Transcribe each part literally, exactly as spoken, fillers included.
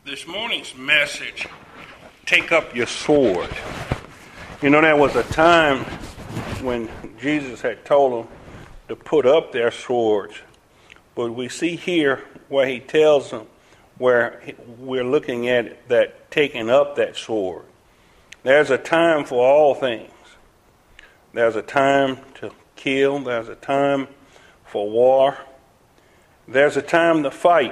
this morning's message, take up your sword. You know, there was a time when Jesus had told them to put up their swords. But we see here where he tells them, where we're looking at that taking up that sword. There's a time for all things. There's a time to kill. There's a time for war. There's a time to fight.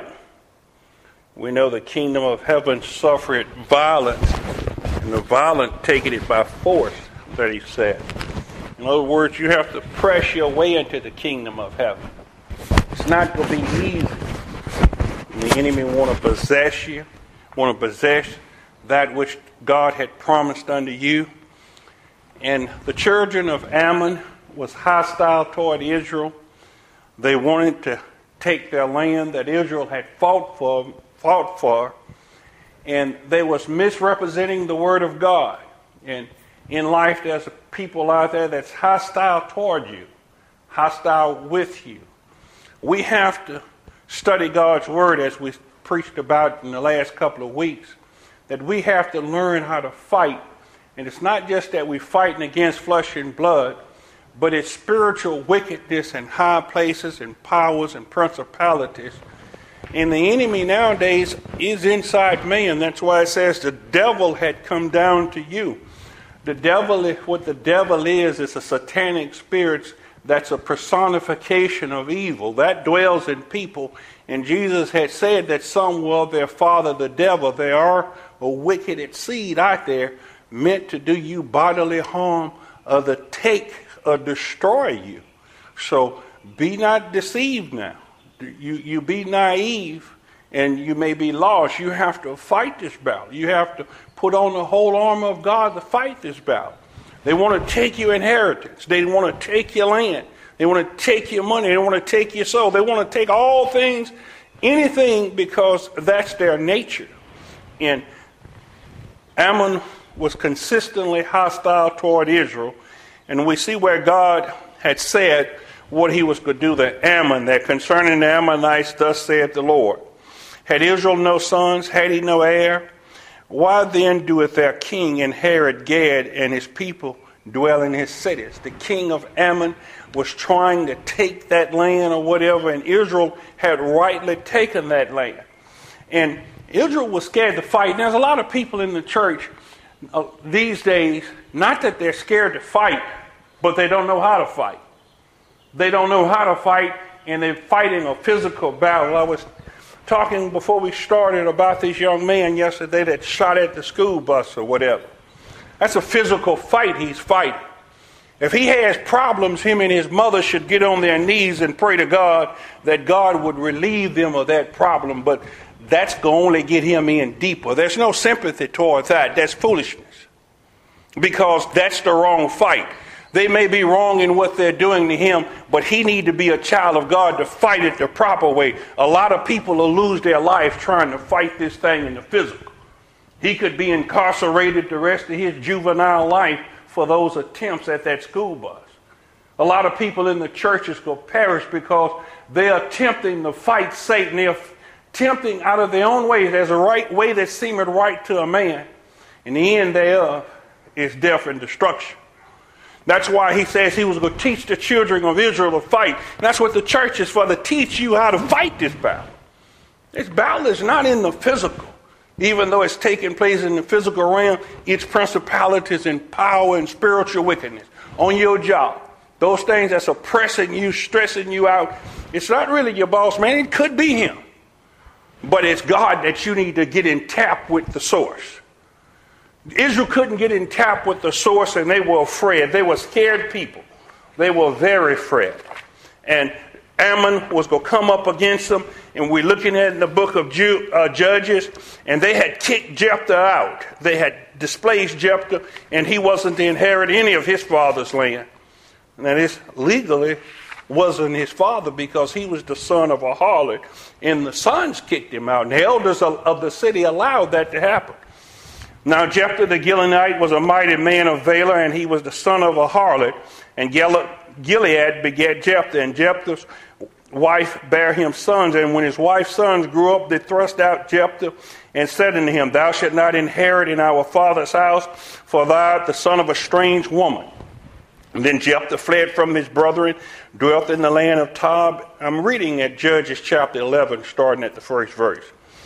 We know the kingdom of heaven suffered violence, and the violent taking it by force, that he said. In other words, you have to press your way into the kingdom of heaven. It's not going to be easy. The enemy want to possess you, want to possess that which God had promised unto you. And the children of Ammon was hostile toward Israel. They wanted to take their land that Israel had fought for, fought for, and they was misrepresenting the word of God. And in life, there's people out there that's hostile toward you, hostile with you. We have to study God's word, as we preached about in the last couple of weeks, that we have to learn how to fight. And it's not just that we're fighting against flesh and blood, but it's spiritual wickedness in high places and powers and principalities. And the enemy nowadays is inside man. That's why it says the devil had come down to you. The devil, what the devil is, is a satanic spirit that's a personification of evil. That dwells in people. And Jesus had said that some were their father, the devil. There are a wicked seed out there meant to do you bodily harm or to take or destroy you. So be not deceived now. You, you be naive and you may be lost. You have to fight this battle. You have to put on the whole armor of God to fight this battle. They want to take your inheritance. They want to take your land. They want to take your money. They want to take your soul. They want to take all things, anything, because that's their nature. And Ammon was consistently hostile toward Israel. And we see where God had said what he was going to do to Ammon, that concerning the Ammonites, thus saith the Lord. Had Israel no sons? Had he no heir? Why then doeth their king inherit Gad, and his people dwell in his cities? The king of Ammon was trying to take that land or whatever, and Israel had rightly taken that land. And Israel was scared to fight. And there's a lot of people in the church uh, these days, not that they're scared to fight, but they don't know how to fight. They don't know how to fight, and they're fighting a physical battle. I was talking before we started about this young man yesterday that shot at the school bus or whatever. That's a physical fight he's fighting. If he has problems, him and his mother should get on their knees and pray to God that God would relieve them of that problem. But that's going to only get him in deeper. There's no sympathy towards that. That's foolishness. Because that's the wrong fight. They may be wrong in what they're doing to him, but he need to be a child of God to fight it the proper way. A lot of people will lose their life trying to fight this thing in the physical. He could be incarcerated the rest of his juvenile life for those attempts at that school bus. A lot of people in the churches will perish because they are attempting to fight Satan. They're tempting out of their own way. There's a right way that seemeth right to a man, and the end thereof is death and destruction. That's why he says he was going to teach the children of Israel to fight. And that's what the church is for, to teach you how to fight this battle. This battle is not in the physical. Even though it's taking place in the physical realm, it's principalities and power and spiritual wickedness on your job. Those things that's oppressing you, stressing you out. It's not really your boss, man. It could be him. But it's God that you need to get in tap with the source. Israel couldn't get in tap with the source, and they were afraid. They were scared people. They were very afraid. And Ammon was going to come up against them, and we're looking at in the book of Ju- uh, Judges, and they had kicked Jephthah out. They had displaced Jephthah, and he wasn't to inherit any of his father's land. And this legally wasn't his father, because he was the son of a harlot, and the sons kicked him out, and the elders of, of the city allowed that to happen. Now Jephthah the Gileadite was a mighty man of valor, and he was the son of a harlot. And Gilead begat Jephthah, and Jephthah wife bare him sons, and when his wife's sons grew up, they thrust out Jephthah and said unto him, Thou shalt not inherit in our father's house, for thou art the son of a strange woman. And then Jephthah fled from his brethren, dwelt in the land of Tob. I'm reading at Judges chapter eleven, starting at the first verse.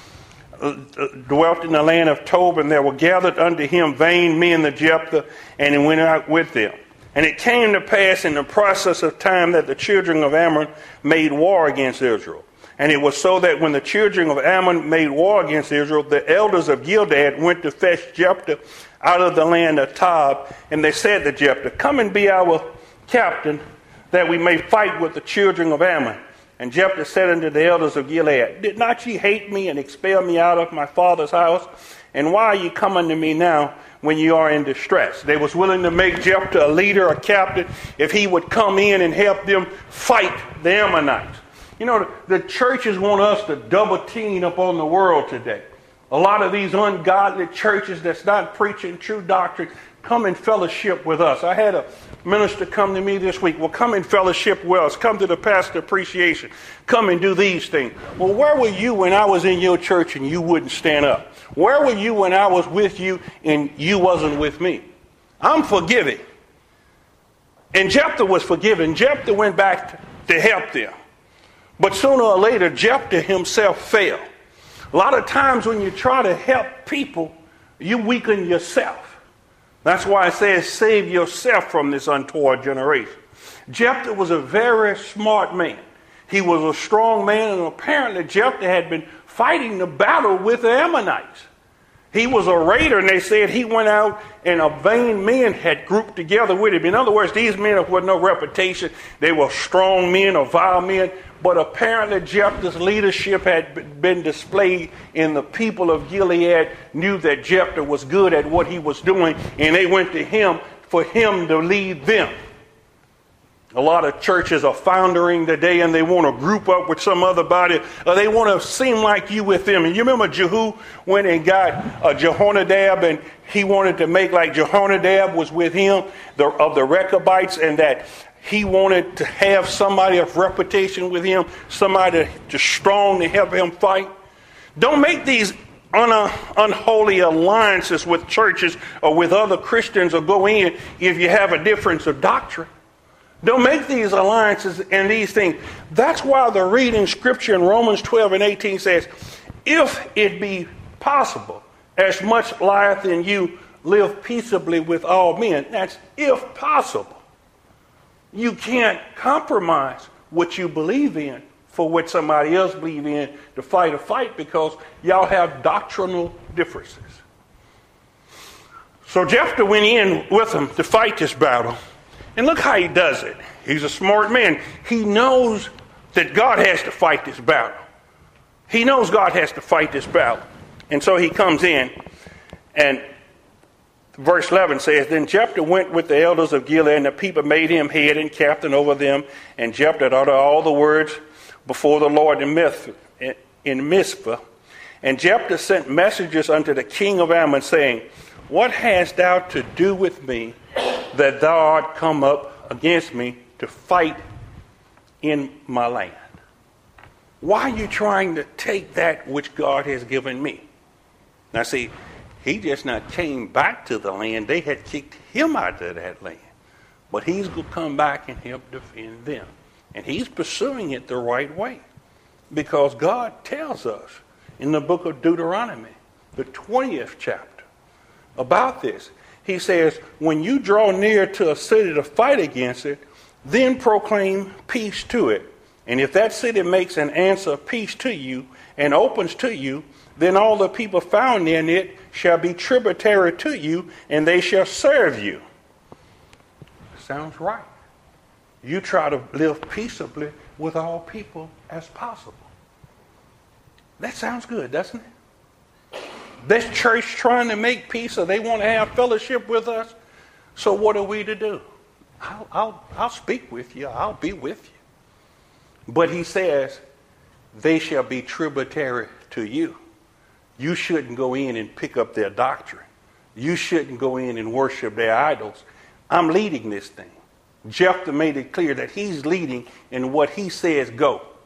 Dwelt in the land of Tob, and there were gathered unto him vain men of Jephthah, and he went out with them. And it came to pass in the process of time that the children of Ammon made war against Israel. And it was so that when the children of Ammon made war against Israel, the elders of Gilead went to fetch Jephthah out of the land of Tob. And they said to Jephthah, Come and be our captain, that we may fight with the children of Ammon. And Jephthah said unto the elders of Gilead, Did not ye hate me and expel me out of my father's house? And why are ye come unto me now when you are in distress? They was willing to make Jephthah a leader, a captain, if he would come in and help them fight the Ammonites. You know, the, the churches want us to double team up on the world today. A lot of these ungodly churches that's not preaching true doctrine come in fellowship with us. I had a minister come to me this week. Well, come in fellowship with us. Come to the pastor appreciation. Come and do these things. Well, where were you when I was in your church and you wouldn't stand up? Where were you when I was with you and you wasn't with me? I'm forgiving. And Jephthah was forgiven. Jephthah went back to help them. But sooner or later, Jephthah himself failed. A lot of times when you try to help people, you weaken yourself. That's why it says, save yourself from this untoward generation. Jephthah was a very smart man. He was a strong man, and apparently Jephthah had been fighting the battle with the Ammonites. He was a raider, and they said he went out and a vain men had grouped together with him. In other words, these men were no reputation. They were strong men or vile men. But apparently Jephthah's leadership had been displayed, and the people of Gilead knew that Jephthah was good at what he was doing, and they went to him for him to lead them. A lot of churches are foundering today, and they want to group up with some other body, or they want to seem like you with them. And you remember Jehu went and got uh, Jehonadab, and he wanted to make like Jehonadab was with him, the, of the Rechabites, and that he wanted to have somebody of reputation with him, somebody just strong to help him fight. Don't make these un- unholy alliances with churches or with other Christians or go in if you have a difference of doctrine. Don't make these alliances and these things. That's why the reading scripture in Romans twelve and eighteen says, if it be possible, as much lieth in you, live peaceably with all men. That's if possible. You can't compromise what you believe in for what somebody else believes in to fight a fight because y'all have doctrinal differences. So Jephthah went in with him to fight this battle. And look how he does it. He's a smart man. He knows that God has to fight this battle. He knows God has to fight this battle. And so he comes in, and verse eleven says, Then Jephthah went with the elders of Gilead, and the people made him head and captain over them. And Jephthah uttered all the words before the Lord in Mizpah. And Jephthah sent messengers unto the king of Ammon, saying, What hast thou to do with me, that thou art come up against me to fight in my land? Why are you trying to take that which God has given me? Now see, he just not came back to the land. They had kicked him out of that land. But he's going to come back and help defend them. And he's pursuing it the right way. Because God tells us in the book of Deuteronomy, the twentieth chapter, about this. He says, when you draw near to a city to fight against it, then proclaim peace to it. And if that city makes an answer of peace to you and opens to you, then all the people found in it shall be tributary to you, and they shall serve you. Sounds right. You try to live peaceably with all people as possible. That sounds good, doesn't it? This church trying to make peace, or they want to have fellowship with us. So what are we to do? I'll, I'll, I'll speak with you. I'll be with you. But he says, they shall be tributary to you. You shouldn't go in and pick up their doctrine. You shouldn't go in and worship their idols. I'm leading this thing. Jephthah made it clear that he's leading in what he says go.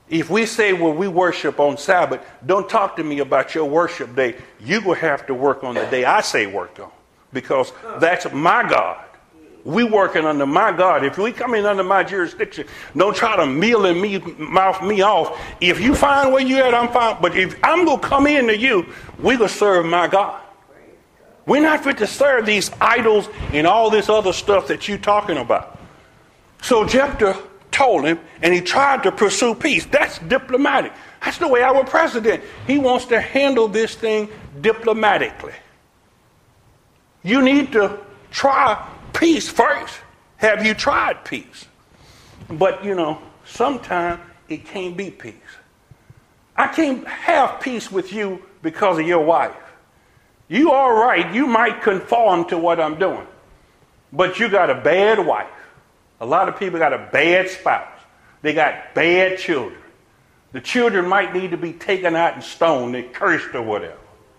If we say, well, we worship on Sabbath, don't talk to me about your worship day. You will have to work on the day I say work on, because that's my God. We working under my God. If we come in under my jurisdiction, don't try to meal and me, mouth me off. If you find where you at, I'm fine. But if I'm going to come into you, we're going to serve my God. We're not fit to serve these idols and all this other stuff that you're talking about. So Jephthah told him, and he tried to pursue peace. That's diplomatic. That's the way our president, he wants to handle this thing diplomatically. You need to try peace first. Have you tried peace? But, you know, sometimes it can't be peace. I can't have peace with you because of your wife. You all right, you might conform to what I'm doing, but you got a bad wife. A lot of people got a bad spouse. They got bad children. The children might need to be taken out and stoned and cursed or whatever.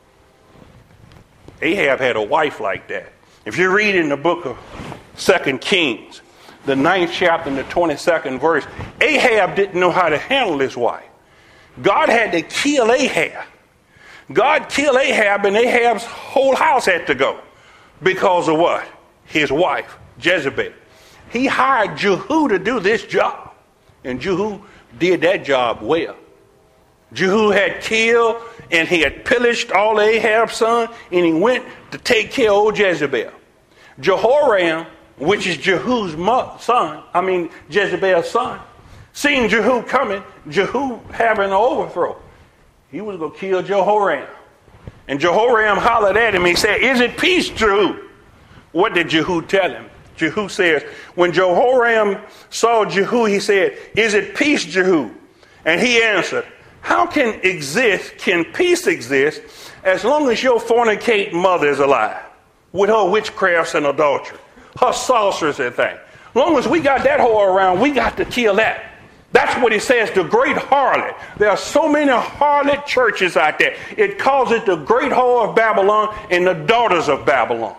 Ahab had a wife like that. If you read in the book of Second Kings, the ninth chapter and the twenty-second verse, Ahab didn't know how to handle his wife. God had to kill Ahab. God killed Ahab, and Ahab's whole house had to go because of what? His wife, Jezebel. He hired Jehu to do this job, and Jehu did that job well. Jehu had killed and he had pillaged all Ahab's son, and he went to take care of old Jezebel. Jehoram, which is Jehu's son, I mean Jezebel's son, seeing Jehu coming, Jehu having an overthrow, he was going to kill Jehoram. And Jehoram hollered at him. He said, "Is it peace, Jehu?" What did Jehu tell him? Jehu says, when Jehoram saw Jehu, he said, "Is it peace, Jehu?" And he answered, "How can exist, can peace exist as long as your fornicating mother is alive with her witchcrafts and adultery, her sorcerers and things? As long as we got that whore around, we got to kill that." That's what he says, the great harlot. There are so many harlot churches out there. It calls it the great whore of Babylon and the daughters of Babylon.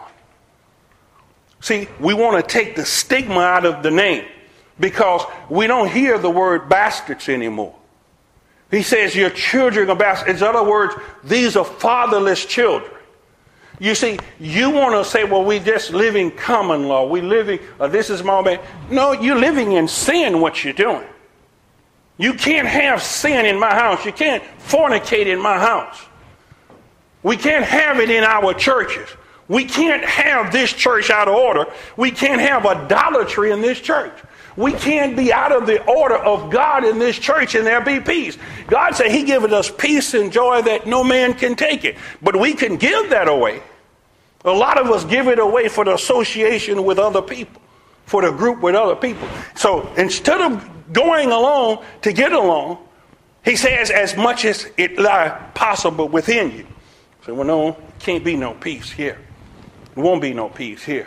See, we want to take the stigma out of the name because we don't hear the word bastards anymore. He says your children are bastards. In other words, these are fatherless children. You see, you want to say, well, we just live in common law. We living, uh, this is my man. No, you're living in sin, what you're doing. You can't have sin in my house. You can't fornicate in my house. We can't have it in our churches. We can't have this church out of order. We can't have idolatry in this church. We can't be out of the order of God in this church and there be peace. God said he given us peace and joy that no man can take it. But we can give that away. A lot of us give it away for the association with other people, for the group with other people. So instead of going along to get along, he says as much as it lie possible within you. So, well, no, can't be no peace here. There won't be no peace here.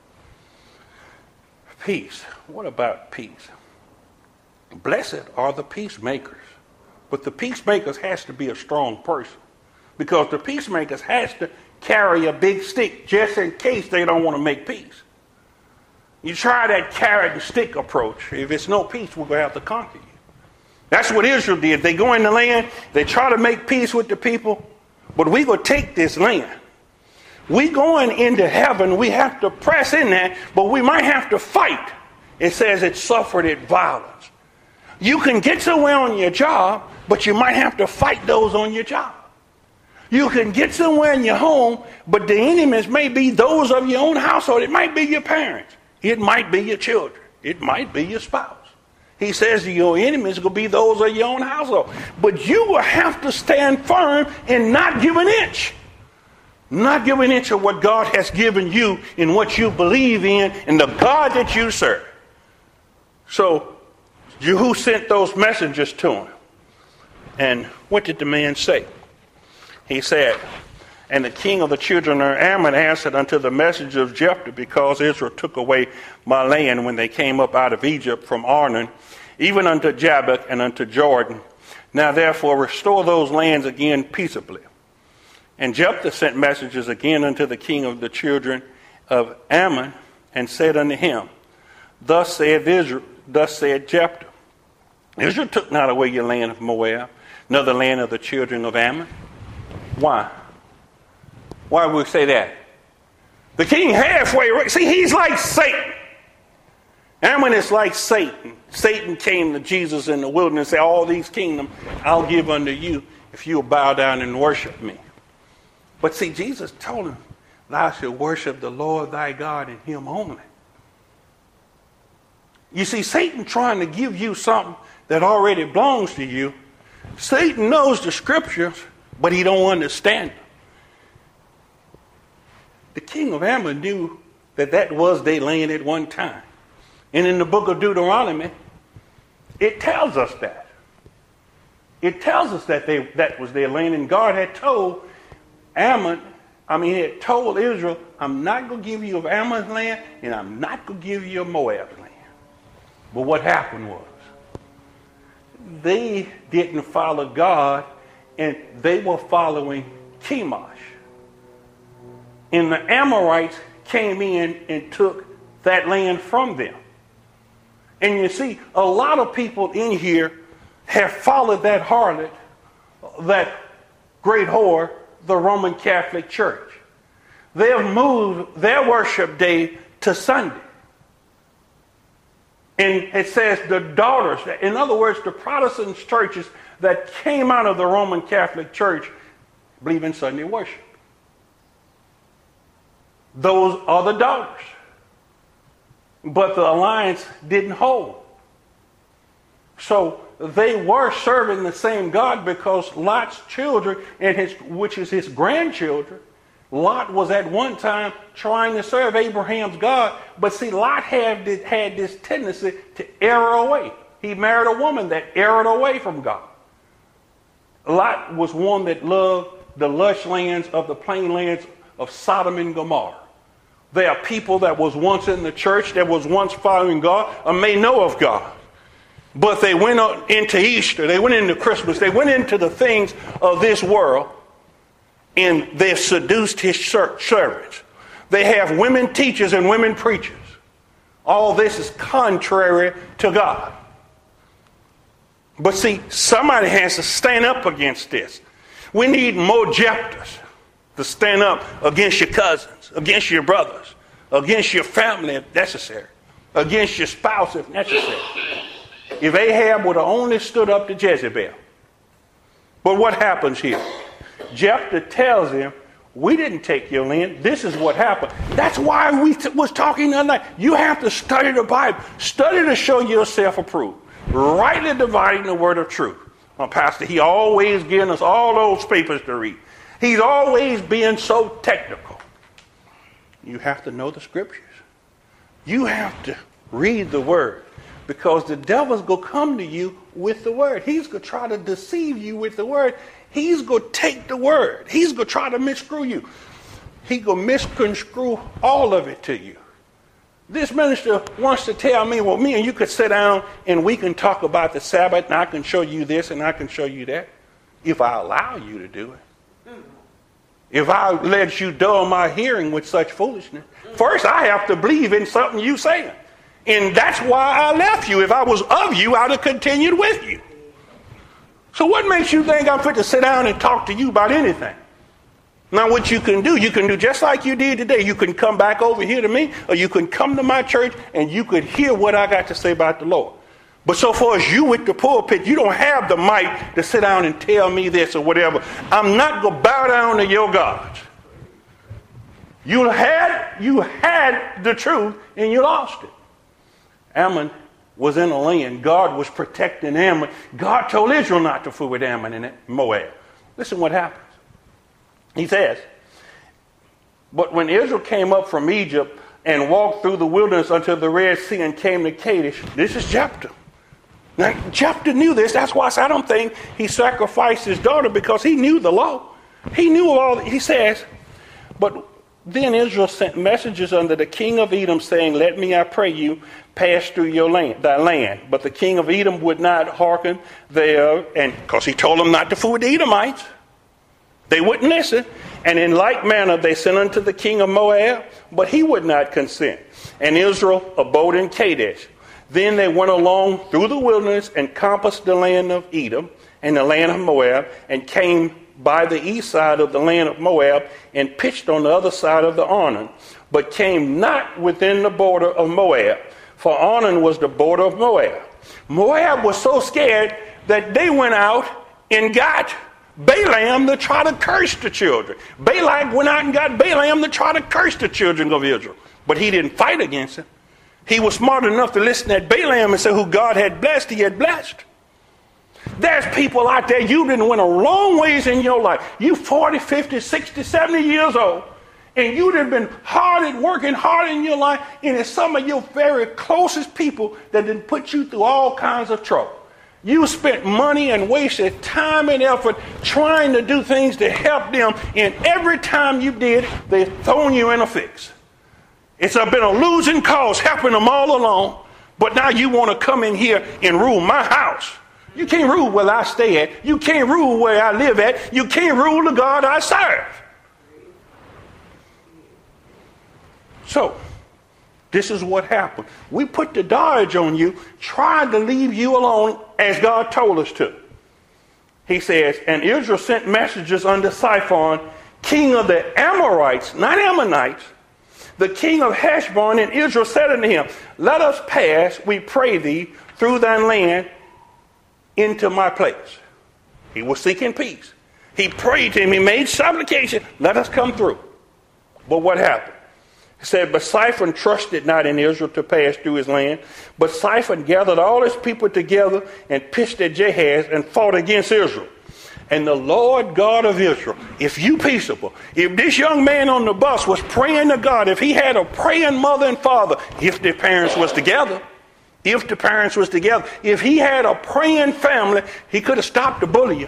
Peace. What about peace? Blessed are the peacemakers. But the peacemakers has to be a strong person, because the peacemakers has to carry a big stick just in case they don't want to make peace. You try that carrot and stick approach. If it's no peace, we're going to have to conquer you. That's what Israel did. They go in the land, they try to make peace with the people, but we going to take this land. We going into heaven, we have to press in there, but we might have to fight. It says it suffered it violence. You can get somewhere on your job, but you might have to fight those on your job. You can get somewhere in your home, but the enemies may be those of your own household. It might be your parents. It might be your children. It might be your spouse. He says your enemies will be those of your own household. But you will have to stand firm and not give an inch. Not give an inch of what God has given you and what you believe in and the God that you serve. So Jehu sent those messengers to him. And what did the man say? He said, "And the king of the children of Ammon answered unto the messenger of Jephthah, because Israel took away my land when they came up out of Egypt from Arnon, even unto Jabbok and unto Jordan. Now therefore restore those lands again peaceably." And Jephthah sent messengers again unto the king of the children of Ammon, and said unto him, Thus saith Israel, thus said Jephthah, Israel took not away your land of Moab, nor the land of the children of Ammon. Why? Why would we say that? The king halfway, see, he's like Satan. Ammon is like Satan. Satan came to Jesus in the wilderness and said, all these kingdoms I'll give unto you if you'll bow down and worship me. But see, Jesus told him, thou shalt worship the Lord thy God and him only. You see, Satan trying to give you something that already belongs to you. Satan knows the scriptures, but he don't understand them. The king of Ammon knew that that was their land at one time. And in the book of Deuteronomy, it tells us that. It tells us that they, that was their land. And God had told Ammon, I mean, he had told Israel, I'm not going to give you of Ammon's land, and I'm not going to give you of Moab's land. But what happened was, they didn't follow God, and they were following Chemosh. And the Amorites came in and took that land from them. And you see, a lot of people in here have followed that harlot, that great whore, the Roman Catholic Church. They have moved their worship day to Sunday. And it says the daughters, in other words, the Protestant churches that came out of the Roman Catholic Church believe in Sunday worship. Those are the daughters. But the alliance didn't hold. So they were serving the same God because Lot's children, and his, which is his grandchildren, Lot was at one time trying to serve Abraham's God. But see, Lot had this, had this tendency to err away. He married a woman that erred away from God. Lot was one that loved the lush lands of the plain lands of Sodom and Gomorrah. There are people that was once in the church, that was once following God, or may know of God. But they went into Easter, they went into Christmas, they went into the things of this world, and they've seduced his servants. They have women teachers and women preachers. All this is contrary to God. But see, somebody has to stand up against this. We need more Jephthahs to stand up against your cousins, against your brothers, against your family if necessary, against your spouse if necessary. If Ahab would have only stood up to Jezebel. But what happens here? Jephthah tells him, we didn't take your land. This is what happened. That's why we t- was talking the other night. You have to study the Bible. Study to show yourself approved. Rightly dividing the word of truth. Well, Pastor, he always giving us all those papers to read. He's always being so technical. You have to know the scriptures. You have to read the word. Because the devil's going to come to you with the word. He's going to try to deceive you with the word. He's going to take the word. He's going to try to miscrew you. He's going to misconstrue all of it to you. This minister wants to tell me, well, me and you could sit down and we can talk about the Sabbath, and I can show you this and I can show you that, if I allow you to do it. If I let you dull my hearing with such foolishness. First, I have to believe in something you saying. And that's why I left you. If I was of you, I'd have continued with you. So what makes you think I'm fit to sit down and talk to you about anything? Now what you can do, you can do just like you did today. You can come back over here to me, or you can come to my church and you could hear what I got to say about the Lord. But so far as you with the pulpit, you don't have the mic to sit down and tell me this or whatever. I'm not going to bow down to your gods. You had, you had the truth and you lost it. Ammon was in a land. God was protecting Ammon. God told Israel not to fool with Ammon and Moab. Listen what happens. He says, but when Israel came up from Egypt and walked through the wilderness unto the Red Sea and came to Kadesh, this is Jephthah. Now, Jephthah knew this. That's why I said I don't think he sacrificed his daughter, because he knew the law. He knew all. He says, but then Israel sent messengers unto the king of Edom, saying, let me, I pray you, pass through your land, thy land. But the king of Edom would not hearken there, and because he told them not to fool with the Edomites. They wouldn't listen. And in like manner they sent unto the king of Moab, but he would not consent. And Israel abode in Kadesh. Then they went along through the wilderness and compassed the land of Edom and the land of Moab, and came by the east side of the land of Moab, and pitched on the other side of the Arnon, but came not within the border of Moab, for Arnon was the border of Moab. Moab was so scared that they went out and got Balaam to try to curse the children. Balak went out and got Balaam to try to curse the children of Israel. But he didn't fight against him. He was smart enough to listen at Balaam and say who God had blessed, he had blessed. There's people out there, you didn't went a long ways in your life. You forty, fifty, sixty, seventy years old. And you done been hard at working hard in your life. And it's some of your very closest people that done put you through all kinds of trouble. You spent money and wasted time and effort trying to do things to help them. And every time you did, they've thrown you in a fix. It's been a losing cause helping them all along. But now you want to come in here and rule my house. You can't rule where I stay at. You can't rule where I live at. You can't rule the God I serve. So, this is what happened. We put the dodge on you, tried to leave you alone as God told us to. He says, and Israel sent messengers unto Siphon, king of the Amorites, not Ammonites, the king of Heshbon, and Israel said unto him, let us pass, we pray thee, through thine land into my place. He was seeking peace. He prayed to him. He made supplication. Let us come through. But what happened? He said, but Siphon trusted not in Israel to pass through his land. But Siphon gathered all his people together and pitched at Jahaz and fought against Israel. And the Lord God of Israel, if you peaceable, if this young man on the bus was praying to God, if he had a praying mother and father, if their parents was together, if the parents was together, if he had a praying family, he could have stopped the bullying.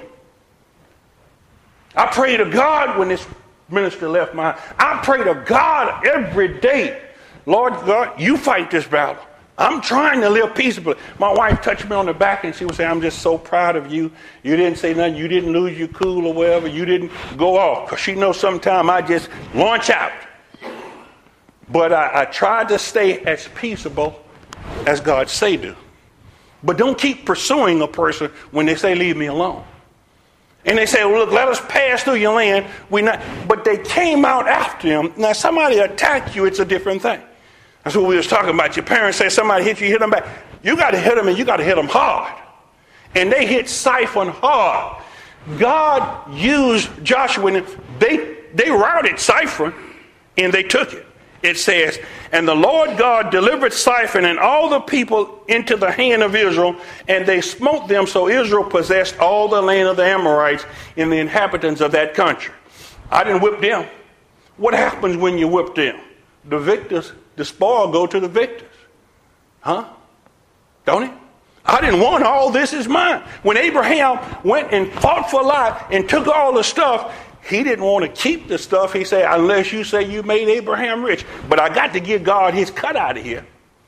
I pray to God when this minister left my house. I pray to God every day. Lord God, you fight this battle. I'm trying to live peaceably. My wife touched me on the back and she would say, I'm just so proud of you. You didn't say nothing. You didn't lose your cool or whatever. You didn't go off. Because she knows sometimes I just launch out. But I, I tried to stay as peaceable as God say do. But don't keep pursuing a person when they say, leave me alone. And they say, well, look, let us pass through your land. We not, but they came out after him. Now, somebody attacked you, it's a different thing. That's what we was talking about. Your parents say somebody hit you, hit them back. You got to hit them, and you got to hit them hard. And they hit Siphon hard. God used Joshua, and they, they routed Siphon, and they took it. It says, and the Lord God delivered Siphon and all the people into the hand of Israel, and they smote them, so Israel possessed all the land of the Amorites and the inhabitants of that country. I didn't whip them. What happens when you whip them? The victors, the spoil go to the victors. Huh? Don't it? I didn't want all this is mine. When Abraham went and fought for Lot and took all the stuff, he didn't want to keep the stuff. He said, unless you say you made Abraham rich. But I got to give God his cut out of here.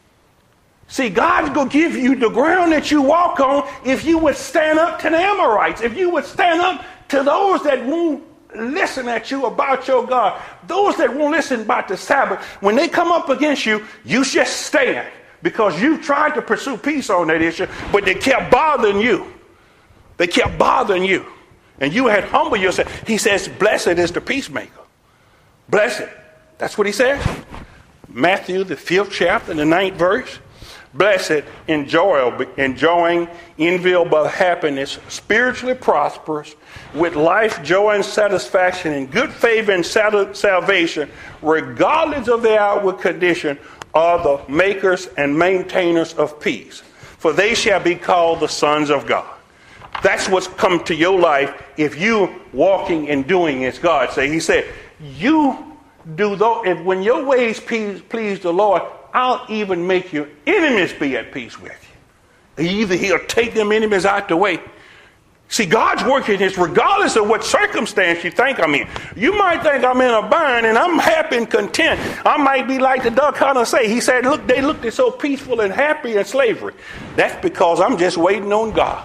See, God's going to give you the ground that you walk on if you would stand up to the Amorites. If you would stand up to those that won't listen at you about your God. Those that won't listen about the Sabbath. When they come up against you, you just stand. Because you tried to pursue peace on that issue, but they kept bothering you. They kept bothering you. And you had humbled yourself. He says, blessed is the peacemaker. Blessed. That's what he says. Matthew, the fifth chapter, the ninth verse. Blessed, enjoy, enjoying enviable happiness, spiritually prosperous, with life, joy, and satisfaction, and good favor and salvation, regardless of their outward condition, are the makers and maintainers of peace. For they shall be called the sons of God. That's what's come to your life if you walking and doing as God say. He said, you do though, if when your ways please, please the Lord, I'll even make your enemies be at peace with you. Either he'll take them enemies out the way. See, God's working this regardless of what circumstance you think I'm in. You might think I'm in a bind and I'm happy and content. I might be like the duck hunter say. He said, look, they looked so peaceful and happy in slavery. That's because I'm just waiting on God.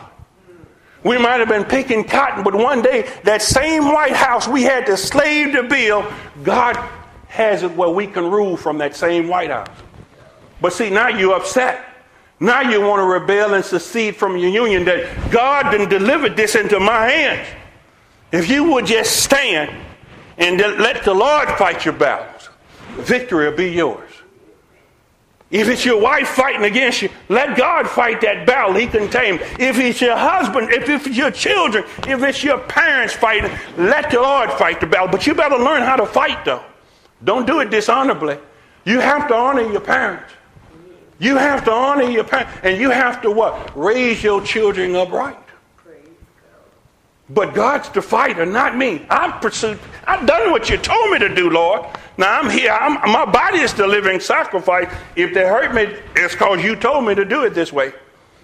We might have been picking cotton, but one day, that same White House we had to slave to build, God has it where we can rule from that same White House. But see, now you're upset Now you want to rebel and secede from your union that God done delivered this into my hands. If you would just stand and let the Lord fight your battles, victory will be yours. If it's your wife fighting against you, let God fight that battle. He can tame. If it's your husband, if it's your children, if it's your parents fighting, let the Lord fight the battle. But you better learn how to fight, though. Don't do it dishonorably. You have to honor your parents. You have to honor your parents. And you have to what? Raise your children upright. But God's the fighter, not me. I've pursued, I've done what you told me to do, Lord. Now I'm here. I'm, my body is the living sacrifice. If they hurt me, it's because you told me to do it this way.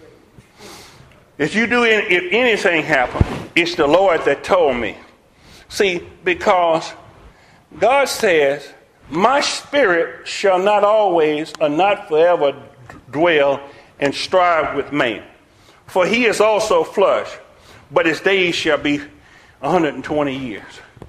If you do, any, if anything happens, it's the Lord that told me. See, because God says, my spirit shall not always or not forever dwell and strive with man. For he is also flesh, but his days shall be one hundred twenty years.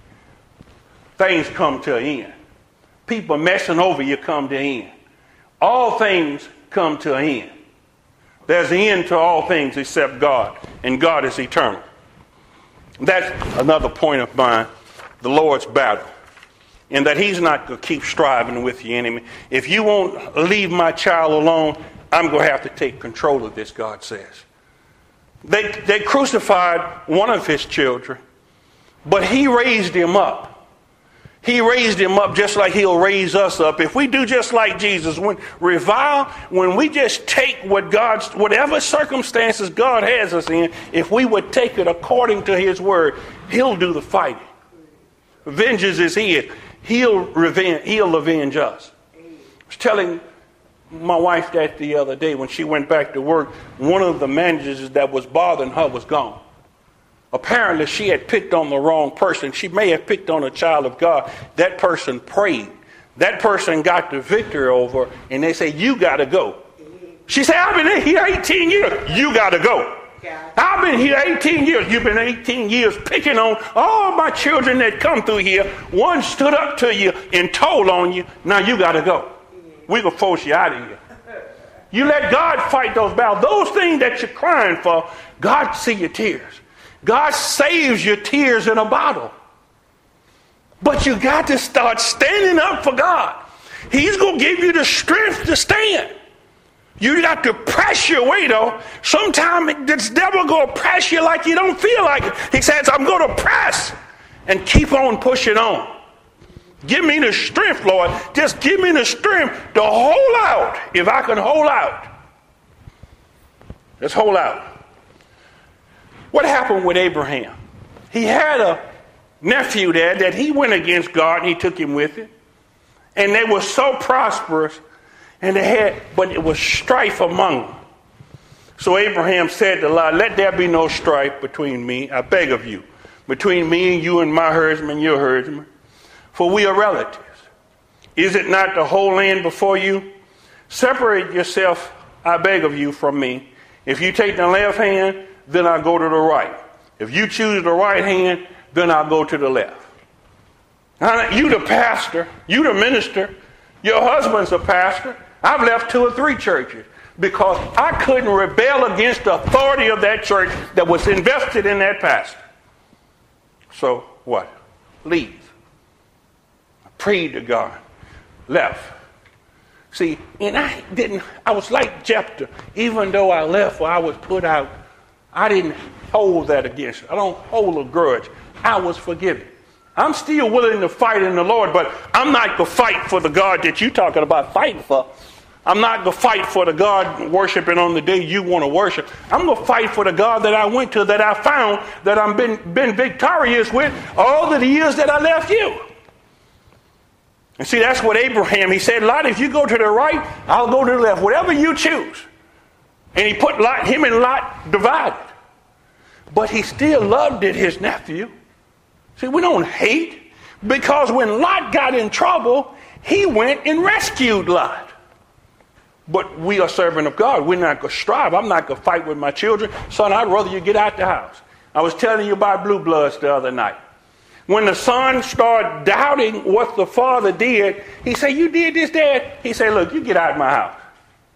Things come to an end. People messing over you come to an end. All things come to an end. There's an end to all things except God, and God is eternal. That's another point of mine, the Lord's battle. And that he's not going to keep striving with the enemy. If you won't leave my child alone, I'm going to have to take control of this, God says. They, they crucified one of his children, but he raised him up. He raised him up just like he'll raise us up. If we do just like Jesus, when revile, when we just take what God's, whatever circumstances God has us in, if we would take it according to his word, he'll do the fighting. Vengeance is his. He'll revenge, he'll avenge us. I was telling my wife that the other day when she went back to work. One of the managers that was bothering her was gone. Apparently she had picked on the wrong person. She may have picked on a child of God. That person prayed. That person got the victory over, and they say, you got to go. She said, I've been here eighteen years. You got to go. I've been here eighteen years. You've been eighteen years picking on all my children that come through here. One stood up to you and told on you. Now you got to go. We're going to force you out of here. You let God fight those battles. Those things that you're crying for, God see your tears. God saves your tears in a bottle. But you got to start standing up for God. He's going to give you the strength to stand. You got to press your way, though. Sometimes this devil going to press you like you don't feel like it. He says, I'm going to press and keep on pushing on. Give me the strength, Lord. Just give me the strength to hold out. If I can hold out. Let's hold out. What happened with Abraham? He had a nephew there that he went against God and he took him with him. And they were so prosperous. And they had, but it was strife among them. So Abraham said to Lot, let there be no strife between me, I beg of you, between me and you and my herdsman, your herdsman, for we are relatives. Is it not the whole land before you? Separate yourself, I beg of you, from me. If you take the left hand, then I'll go to the right. If you choose the right hand, then I'll go to the left. Now, you the pastor, you the minister, your husband's a pastor. I've left two or three churches because I couldn't rebel against the authority of that church that was invested in that pastor. So what? Leave. I prayed to God. Left. See, and I didn't, I was like Jephthah. Even though I left or I was put out, I didn't hold that against it. I don't hold a grudge. I was forgiven. I'm still willing to fight in the Lord, but I'm not going to fight for the God that you're talking about fighting for. I'm not going to fight for the God worshiping on the day you want to worship. I'm going to fight for the God that I went to, that I found, that I've been, been victorious with all of the years that I left you. And see, that's what Abraham, he said, Lot, if you go to the right, I'll go to the left, whatever you choose. And he put Lot, him and Lot divided. But he still loved it, his nephew. See, we don't hate, because when Lot got in trouble, he went and rescued Lot. But we are servant of God. We're not going to strive. I'm not going to fight with my children. Son, I'd rather you get out the house. I was telling you about Blue Bloods the other night. When the son started doubting what the father did, he said, you did this, Dad? He said, look, you get out of my house.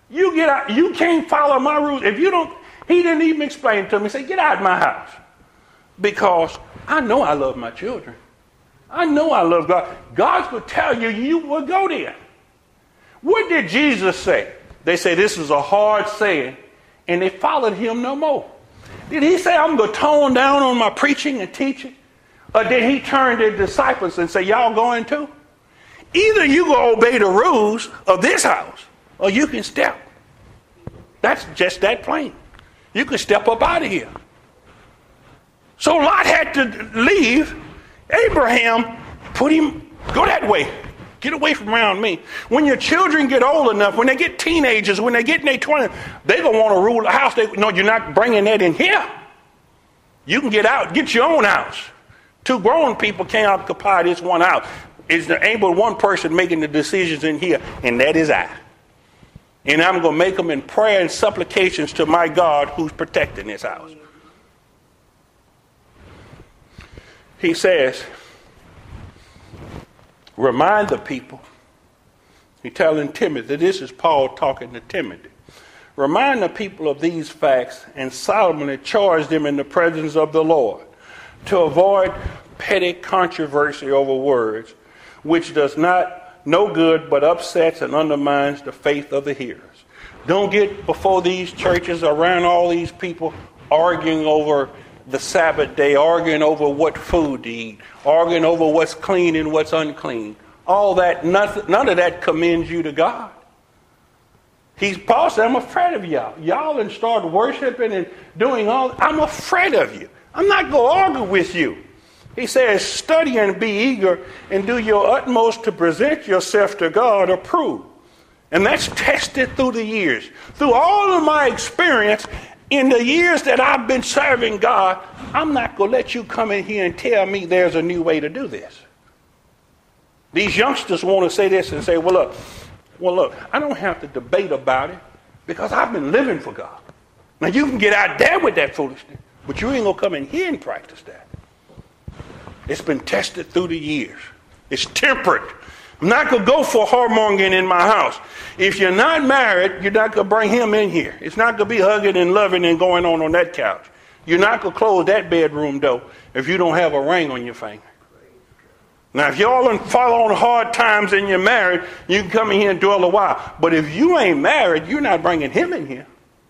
You get out. You can't follow my rules. If you don't, he didn't even explain to me. Say, get out of my house. Because I know I love my children. I know I love God. God could tell you, you will go there. What did Jesus say? They say this is a hard saying, and they followed him no more. Did he say, I'm going to tone down on my preaching and teaching? Or did he turn to the disciples and say, y'all going too? Either you go obey the rules of this house, or you can step. That's just that plain. You can step up out of here. So Lot had to leave. Abraham put him, go that way. Get away from around me. When your children get old enough, when they get teenagers, when they get in their twenties, they're going to want to rule the house. They, no, you're not bringing that in here. You can get out, get your own house. Two grown people can't occupy this one house. It's there ain't but one person making the decisions in here, and that is I. And I'm going to make them in prayer and supplications to my God who's protecting this house. He says, remind the people. He's telling Timothy, this is Paul talking to Timothy. Remind the people of these facts and solemnly charge them in the presence of the Lord to avoid petty controversy over words, which does not no good but upsets and undermines the faith of the hearers. Don't get before these churches around all these people arguing over the Sabbath day, arguing over what food to eat, arguing over what's clean and what's unclean. All that, nothing, none of that commends you to God. He's Paul said, I'm afraid of y'all. Y'all and start worshiping and doing all. I'm afraid of you. I'm not going to argue with you. He says, study and be eager and do your utmost to present yourself to God approved. And that's tested through the years. Through all of my experience, in the years that I've been serving God, I'm not going to let you come in here and tell me there's a new way to do this. These youngsters want to say this and say, well, look, well, look, I don't have to debate about it because I've been living for God. Now, you can get out there with that foolishness, but you ain't going to come in here and practice that. It's been tested through the years. It's tempered. I'm not going to go for whoremongering in my house. If you're not married, you're not going to bring him in here. It's not going to be hugging and loving and going on on that couch. You're not going to close that bedroom door if you don't have a ring on your finger. Now, if y'all fall on hard times and you're married, you can come in here and dwell a while. But if you ain't married, you're not bringing him in here.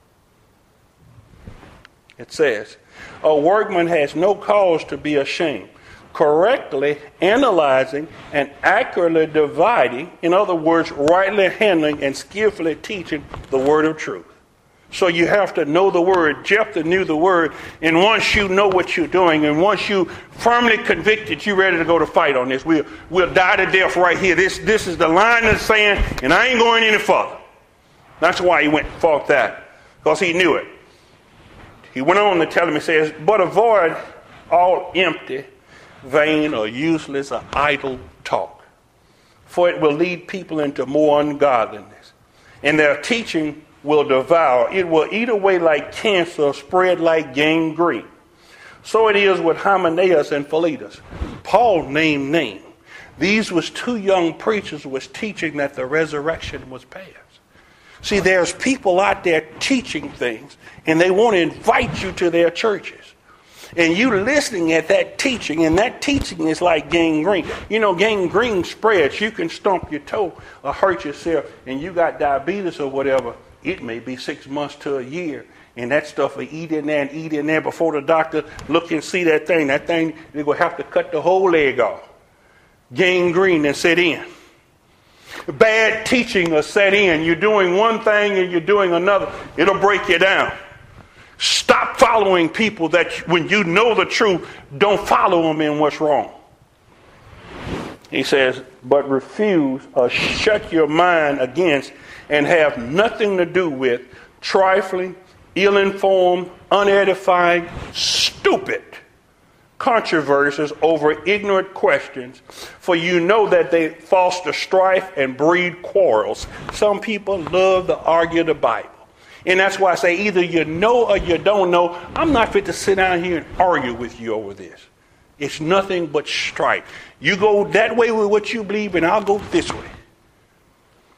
It says, a workman has no cause to be ashamed, correctly analyzing and accurately dividing, in other words, rightly handling and skillfully teaching the word of truth. So you have to know the word. Jephthah knew the word, and once you know what you're doing, and once you firmly convicted, you're ready to go to fight on this. We'll, we'll die to death right here. This, this is the line of the sand, and I ain't going any further. That's why he went and fought that, because he knew it. He went on to tell him, he says, but avoid all empty, vain, or useless, or idle talk, for it will lead people into more ungodliness, and their teaching will devour. It will eat away like cancer, spread like gangrene. So it is with Hymenaeus and Philetus. Paul named name. These was two young preachers was teaching that the resurrection was past. See, there's people out there teaching things, and they want to invite you to their churches. And you listening at that teaching, and that teaching is like gangrene. You know, gangrene spreads. You can stump your toe or hurt yourself, and you got diabetes or whatever. It may be six months to a year, and that stuff will eat in there and eat in there before the doctor look and see that thing. That thing, they're going to have to cut the whole leg off. Gangrene and set in. Bad teaching will set in. You're doing one thing and you're doing another. It'll break you down. Stop following people that when you know the truth, don't follow them in what's wrong. He says, but refuse or shut your mind against and have nothing to do with trifling, ill-informed, unedifying, stupid controversies over ignorant questions, for you know that they foster strife and breed quarrels. Some people love to argue the Bible. And that's why I say either you know or you don't know. I'm not fit to sit down here and argue with you over this. It's nothing but strife. You go that way with what you believe, and I'll go this way.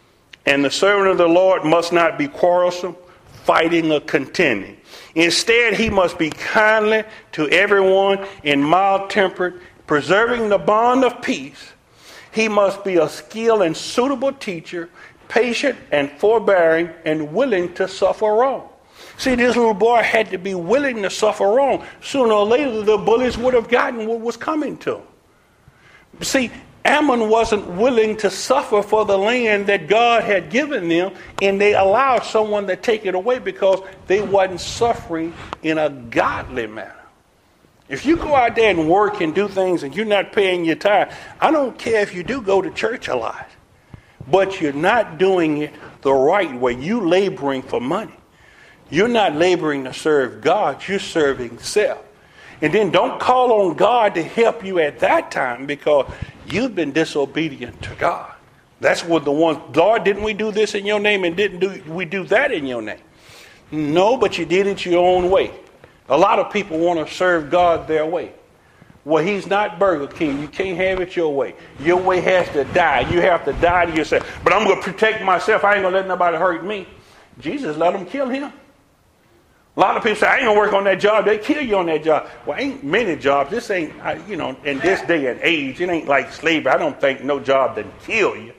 And the servant of the Lord must not be quarrelsome, fighting or contending. Instead, he must be kindly to everyone and mild-tempered, preserving the bond of peace. He must be a skilled and suitable teacher, patient and forbearing, and willing to suffer wrong. See, this little boy had to be willing to suffer wrong. Sooner or later, the bullies would have gotten what was coming to him. See, Ammon wasn't willing to suffer for the land that God had given them, and they allowed someone to take it away because they wasn't suffering in a godly manner. If you go out there and work and do things and you're not paying your tithe, I don't care if you do go to church a lot, but you're not doing it the right way. You laboring for money. You're not laboring to serve God. You're serving self. And then don't call on God to help you at that time because you've been disobedient to God. That's what the ones, Lord, didn't we do this in your name and didn't do we do that in your name? No, but you did it your own way. A lot of people want to serve God their way. Well, he's not Burger King. You can't have it your way. Your way has to die. You have to die to yourself. But I'm going to protect myself. I ain't going to let nobody hurt me. Jesus let them kill him. A lot of people say, I ain't going to work on that job. They kill you on that job. Well, ain't many jobs. This ain't, you know, in this day and age, it ain't like slavery. I don't think no job that kill you.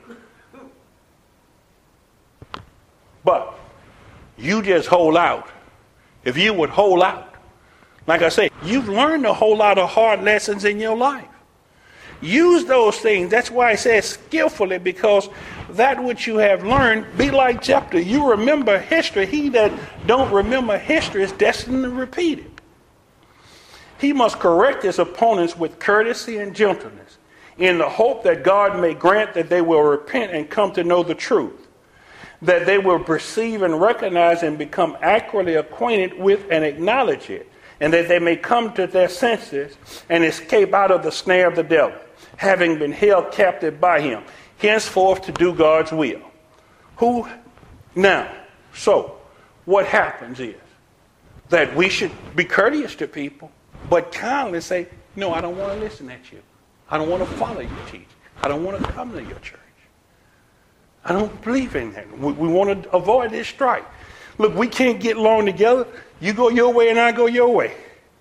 But you just hold out. If you would hold out, like I say, you've learned a whole lot of hard lessons in your life. Use those things. That's why I say skillfully, because that which you have learned, be like Jephthah. You remember history. He that don't remember history is destined to repeat it. He must correct his opponents with courtesy and gentleness, in the hope that God may grant that they will repent and come to know the truth, that they will perceive and recognize and become accurately acquainted with and acknowledge it, and that they may come to their senses and escape out of the snare of the devil, having been held captive by him, henceforth to do God's will. Who now? So, what happens is that we should be courteous to people, but kindly say, no, I don't want to listen at you. I don't want to follow your teaching. I don't want to come to your church. I don't believe in that. We, we want to avoid this strife. Look, we can't get along together. You go your way and I go your way.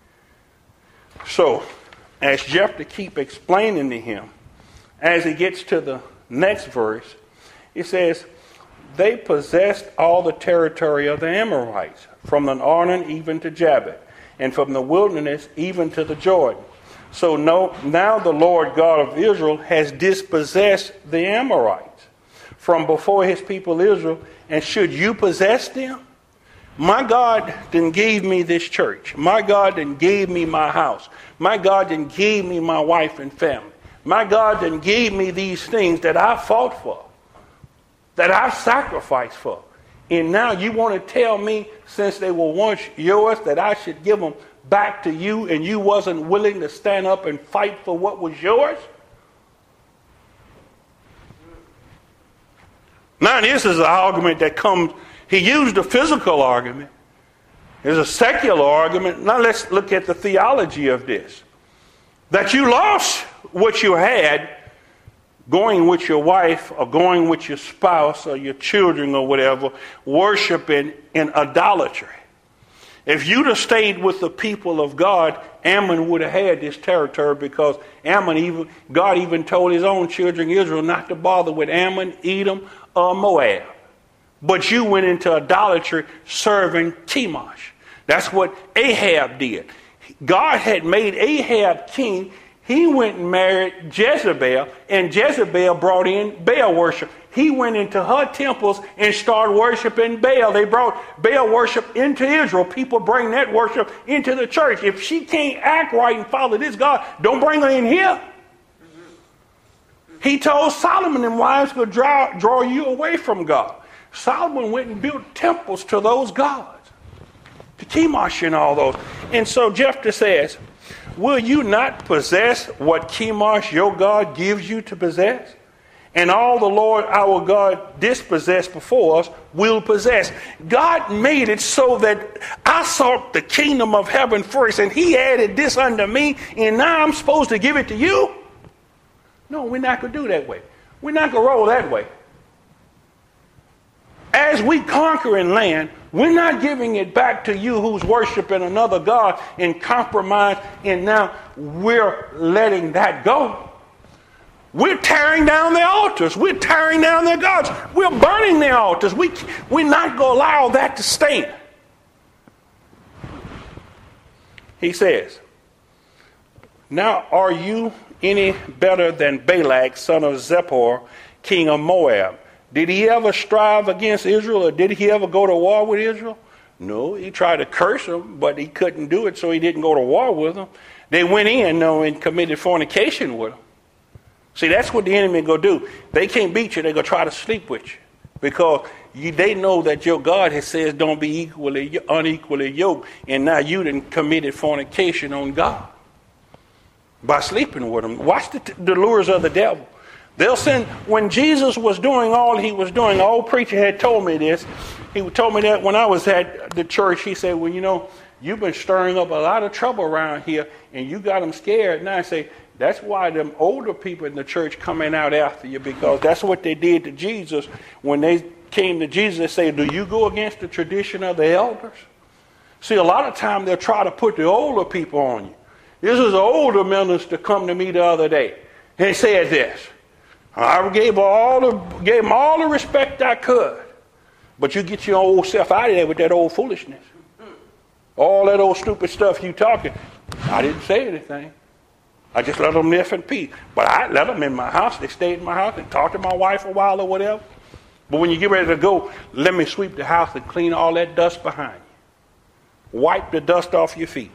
So, as Jephthah keep explaining to him, as he gets to the next verse, it says, they possessed all the territory of the Amorites, from the Arnon even to Jabbok, and from the wilderness even to the Jordan. So no, now the Lord God of Israel has dispossessed the Amorites from before his people Israel, and should you possess them? My God didn't give me this church. My God didn't give me my house. My God didn't give me my wife and family. My God didn't give me these things that I fought for, that I sacrificed for. And now you want to tell me, since they were once yours, that I should give them back to you, and you wasn't willing to stand up and fight for what was yours? Now this is an argument that comes, he used a physical argument. There's a secular argument. Now let's look at the theology of this. That you lost what you had going with your wife or going with your spouse or your children or whatever, worshiping in idolatry. If you'd have stayed with the people of God, Ammon would have had this territory, because Ammon even, God even told his own children, Israel, not to bother with Ammon, Edom, or Moab. But you went into idolatry serving Chemosh. That's what Ahab did. God had made Ahab king. He went and married Jezebel, and Jezebel brought in Baal worship. He went into her temples and started worshiping Baal. They brought Baal worship into Israel. People bring that worship into the church. If she can't act right and follow this God, don't bring her in here. He told Solomon and wives could draw, draw you away from God. Solomon went and built temples to those gods, to Chemosh and all those. And so Jephthah says, will you not possess what Chemosh your God gives you to possess? And all the Lord our God dispossessed before us will possess. God made it so that I sought the kingdom of heaven first, and he added this unto me, and now I'm supposed to give it to you? No, we're not going to do that way. We're not going to roll that way. as we conquer in land, we're not giving it back to you who's worshiping another God in compromise, and now we're letting that go. We're tearing down their altars. We're tearing down their gods. We're burning their altars. We, we're not going to allow that to stand. He says, now are you any better than Balak, son of Zippor, king of Moab? Did he ever strive against Israel, or did he ever go to war with Israel? No, he tried to curse them, but he couldn't do it, so he didn't go to war with them. They went in, though, and committed fornication with them. See, that's what the enemy going to do. They can't beat you. They're going to try to sleep with you. Because you, they know that your God has said don't be equally, unequally yoked. And now you done committed fornication on God by sleeping with them. Watch the, the lures of the devil. They'll send, when Jesus was doing all he was doing, an old preacher had told me this. He told me that when I was at the church, he said, well, you know, you've been stirring up a lot of trouble around here, and you got them scared. Now I say, that's why them older people in the church coming out after you, because that's what they did to Jesus. When they came to Jesus, they say, do you go against the tradition of the elders? See, a lot of times they'll try to put the older people on you. This is an older minister come to me the other day, and he said this. I gave all the gave him all the respect I could, but you get your old self out of there with that old foolishness, all that old stupid stuff you talking. I didn't say anything. I just let them live in peace. But I let them in my house. They stayed in my house and talked to my wife a while or whatever. But when you get ready to go, let me sweep the house and clean all that dust behind you. Wipe the dust off your feet.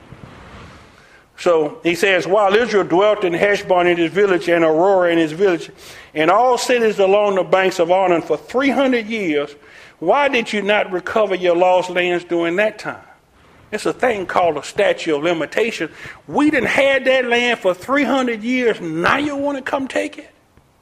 So he says, while Israel dwelt in Heshbon in his village and Aurora in his village, and all cities along the banks of Arnon for three hundred years, why did you not recover your lost lands during that time? It's a thing called a statute of limitation. We done had that land for three hundred years. Now you want to come take it?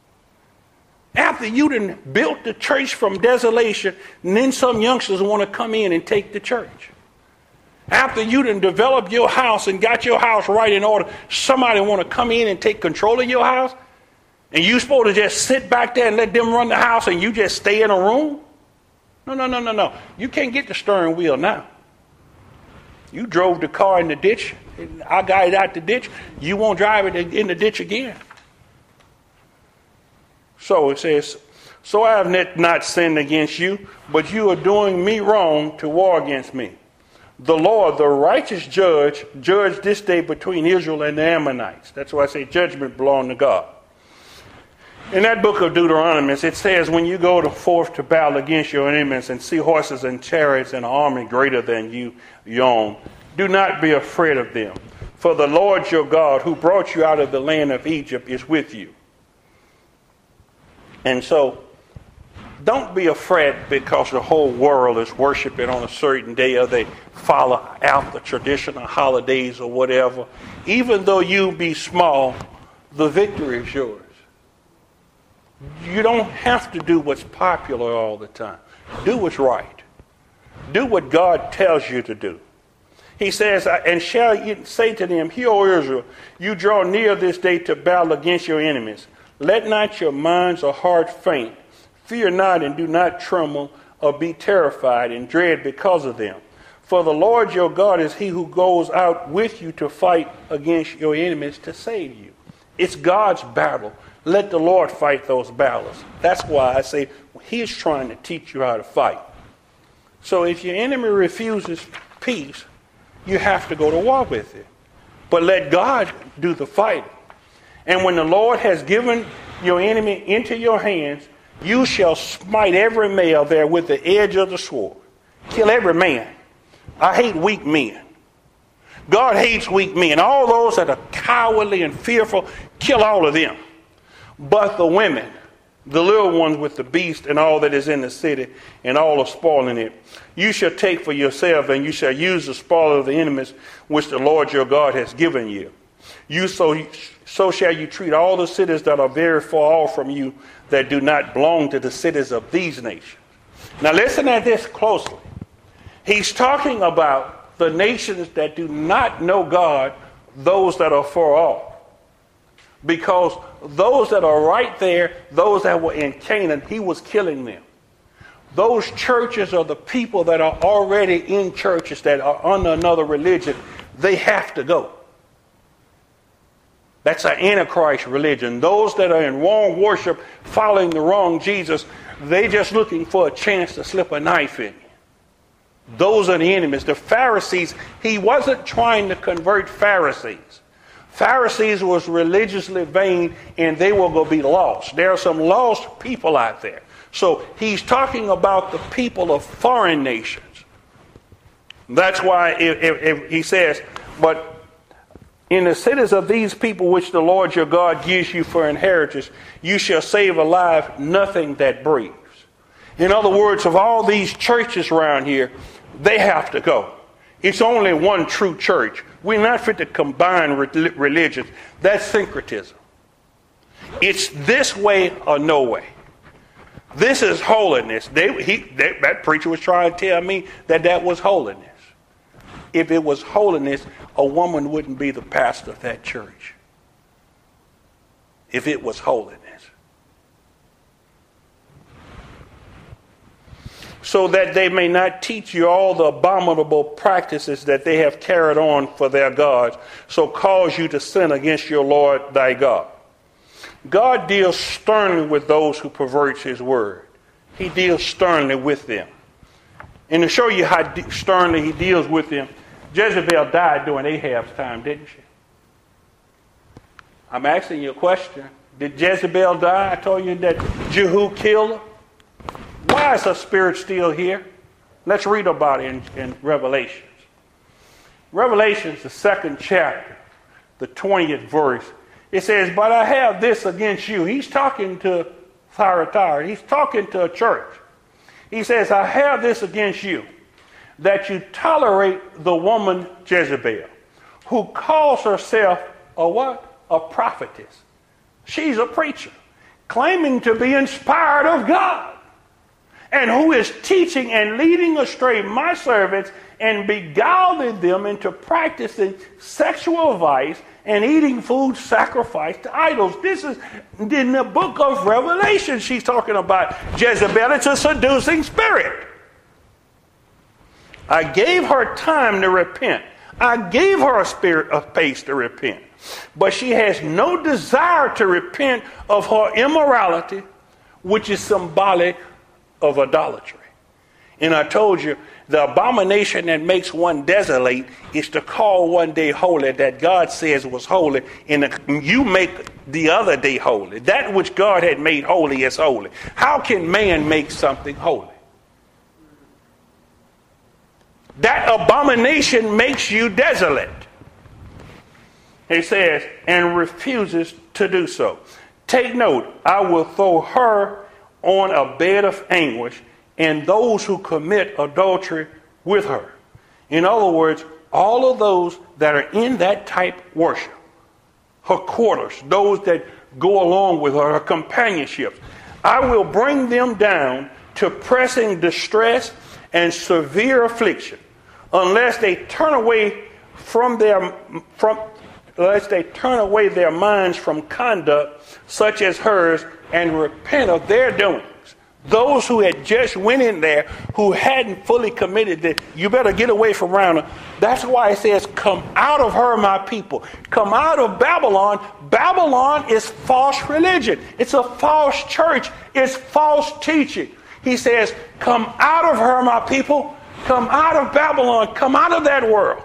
After you done built the church from desolation, and then some youngsters want to come in and take the church. After you done developed your house and got your house right in order, somebody want to come in and take control of your house? And you supposed to just sit back there and let them run the house and you just stay in a room? No, no, no, no, no. You can't get the steering wheel now. You drove the car in the ditch. I got it out the ditch. You won't drive it in the ditch again. So it says, so I have not sinned against you, but you are doing me wrong to war against me. The Lord, the righteous judge, judged this day between Israel and the Ammonites. That's why I say judgment belongs to God. In that book of Deuteronomy, it says, when you go forth to battle against your enemies and see horses and chariots and an army greater than you, your own, do not be afraid of them. For the Lord your God, who brought you out of the land of Egypt, is with you. And so, don't be afraid because the whole world is worshiping on a certain day, or they follow out the traditional holidays or whatever. Even though you be small, the victory is yours. You don't have to do what's popular all the time. Do what's right. Do what God tells you to do. He says, and shall you say to them, hear, O Israel, you draw near this day to battle against your enemies. Let not your minds or heart faint. Fear not and do not tremble or be terrified and dread because of them. For the Lord your God is he who goes out with you to fight against your enemies to save you. It's God's battle. Let the Lord fight those battles. That's why I say he's trying to teach you how to fight. So if your enemy refuses peace, you have to go to war with it. But let God do the fighting. And when the Lord has given your enemy into your hands, you shall smite every male there with the edge of the sword. Kill every man. I hate weak men. God hates weak men. All those that are cowardly and fearful, kill all of them. But the women, the little ones with the beast and all that is in the city and all the spoil in it, you shall take for yourself, and you shall use the spoil of the enemies which the Lord your God has given you. You so, so shall you treat all the cities that are very far off from you, that do not belong to the cities of these nations. Now listen at this closely. He's talking about the nations that do not know God, those that are far off. Because those that are right there, those that were in Canaan, he was killing them. Those churches are the people that are already in churches that are under another religion. They have to go. That's an Antichrist religion. Those that are in wrong worship, following the wrong Jesus, they just looking for a chance to slip a knife in. Those are the enemies. The Pharisees, he wasn't trying to convert Pharisees. Pharisees was religiously vain, and they were going to be lost. There are some lost people out there. So he's talking about the people of foreign nations. That's why if, if, if he says, but in the cities of these people which the Lord your God gives you for inheritance, you shall save alive nothing that breathes. In other words, of all these churches around here, they have to go. It's only one true church. We're not fit to combine re- religions. That's syncretism. It's this way or no way. This is holiness. They, he, they, that preacher was trying to tell me that that was holiness. If it was holiness, a woman wouldn't be the pastor of that church. If it was holiness. So that they may not teach you all the abominable practices that they have carried on for their gods, so cause you to sin against your Lord thy God. God deals sternly with those who pervert his word. He deals sternly with them. And to show you how de- sternly he deals with them, Jezebel died during Ahab's time, didn't she? I'm asking you a question. Did Jezebel die? I told you that Jehu killed her. Why is her spirit still here? Let's read about it in, in Revelations. Revelations, the second chapter, the twentieth verse. It says, but I have this against you. He's talking to Thyatira. He's talking to a church. He says, I have this against you, that you tolerate the woman Jezebel, who calls herself a what? A prophetess. She's a preacher, claiming to be inspired of God, and who is teaching and leading astray my servants and beguiling them into practicing sexual vice and eating food sacrificed to idols. This is in the book of Revelation. She's talking about Jezebel. It's a seducing spirit. I gave her time to repent. I gave her a spirit of pace to repent. But she has no desire to repent of her immorality, which is symbolic of idolatry. And I told you, the abomination that makes one desolate is to call one day holy that God says was holy, and you make the other day holy. That which God had made holy is holy. How can man make something holy? That abomination makes you desolate. He says, and refuses to do so. Take note, I will throw her on a bed of anguish, and those who commit adultery with her. In other words, all of those that are in that type worship, her quarters, those that go along with her, her companionships, I will bring them down to pressing distress and severe affliction, unless they turn away from their from unless they turn away their minds from conduct such as hers and repent of their doings. Those who had just went in there, who hadn't fully committed, that you better get away from around her. That's why it says, come out of her, my people. Come out of Babylon. Babylon is false religion. It's a false church. It's false teaching. He says, come out of her, my people. Come out of Babylon. Come out of that world.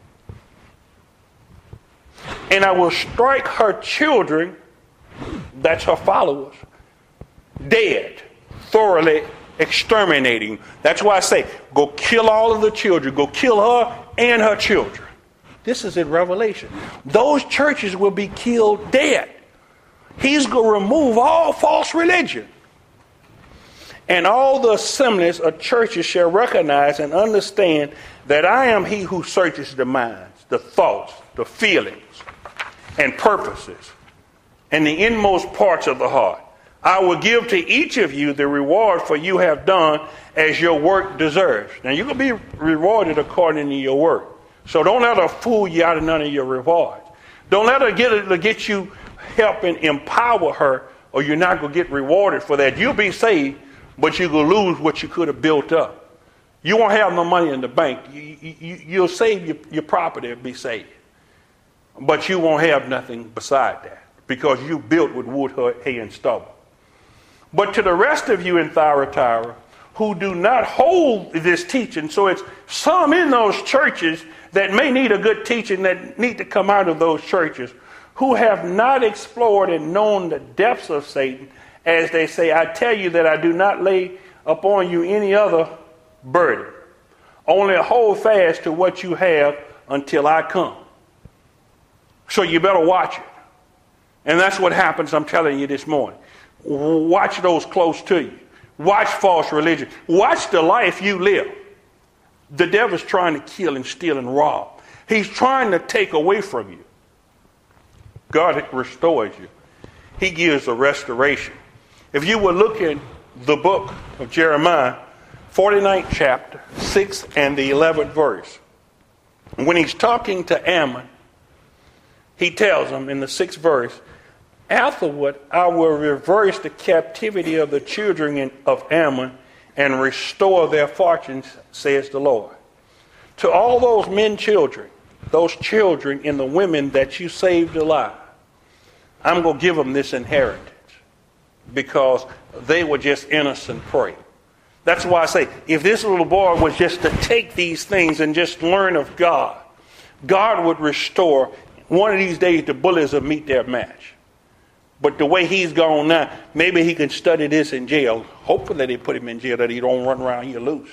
And I will strike her children, that's her followers, dead. Thoroughly exterminating. That's why I say, go kill all of the children. Go kill her and her children. This is in Revelation. Those churches will be killed dead. He's going to remove all false religion. And all the assemblies of churches shall recognize and understand that I am he who searches the minds, the thoughts, the feelings, and purposes, and the inmost parts of the heart. I will give to each of you the reward for you have done as your work deserves. Now, you're going to be rewarded according to your work. So don't let her fool you out of none of your rewards. Don't let her get, her, get you help and empower her, or you're not going to get rewarded for that. You'll be saved, but you're going to lose what you could have built up. You won't have no money in the bank. You, you, you'll save your, your property and be saved. But you won't have nothing beside that because you built with wood, hay, and stubble. But to the rest of you in Thyatira who do not hold this teaching, so it's some in those churches that may need a good teaching that need to come out of those churches who have not explored and known the depths of Satan, as they say, I tell you that I do not lay upon you any other burden. Only hold fast to what you have until I come. So you better watch it. And that's what happens, I'm telling you this morning. Watch those close to you. Watch false religion. Watch the life you live. The devil's trying to kill and steal and rob. He's trying to take away from you. God restores you. He gives a restoration. If you will look in the book of Jeremiah, forty-ninth chapter, sixth and the eleventh verse. When he's talking to Ammon, he tells him in the sixth verse, afterward I will reverse the captivity of the children of Ammon and restore their fortunes, says the Lord. To all those men children, those children and the women that you saved alive, I'm going to give them this inheritance because they were just innocent prey. That's why I say, if this little boy was just to take these things and just learn of God, God would restore. One of these days, the bullies will meet their match. But the way he's gone now, maybe he can study this in jail. Hopefully they put him in jail that he don't run around here loose.